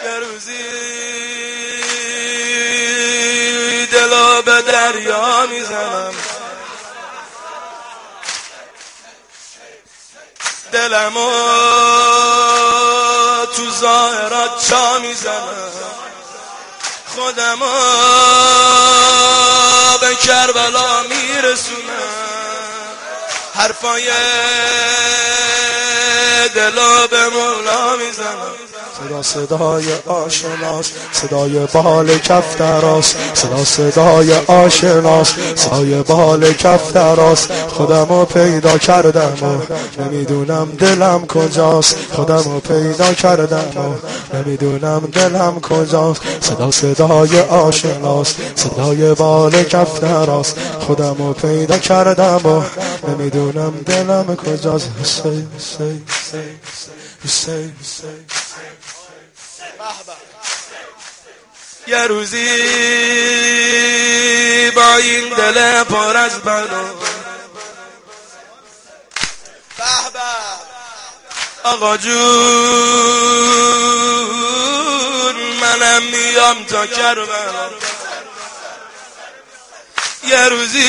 یه روزی دلو به دریا میزنم، دلمو تو ظاهرات جا میزنم، خودمو به کربلا میرسونم، حرفای دلو به مولا میزنم. صدای آشناس، صدای بال کفتراست، صدای آشناس، صدای بال کفتراست. خودمو پیدا کردم و نمیدونم دلم کجاست، خودمو پیدا کردم و نمیدونم دلم کجاست. صدای آشناس، صدای بال کفتراست. خودمو پیدا کردم و نمیدونم دلم کجاست. یه روزی با این دل پر از بلا، آقا جون منم میام تا کربلا. یه روزی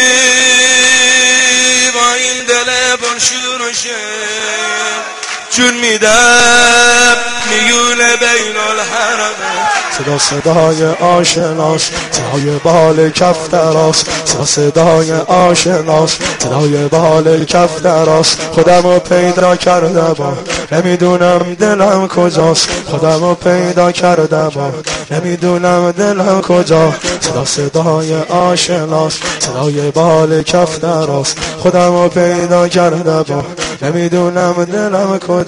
با این دل پر شور و شر جون میدم میون بین الحرمه. صدای آشناس، صدای بال کفتراست، صدای آشناس، صدای بال کفتراست. خودمو پیدا کردم و نمیدونم دلم کجاست، خودمو پیدا کردم و نمیدونم دلم کجاست. صدای آشناس، صدای بال کفتراست. خودمو پیدا کردم و نمیدونم دلم کجاست.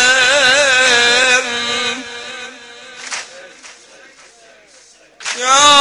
یا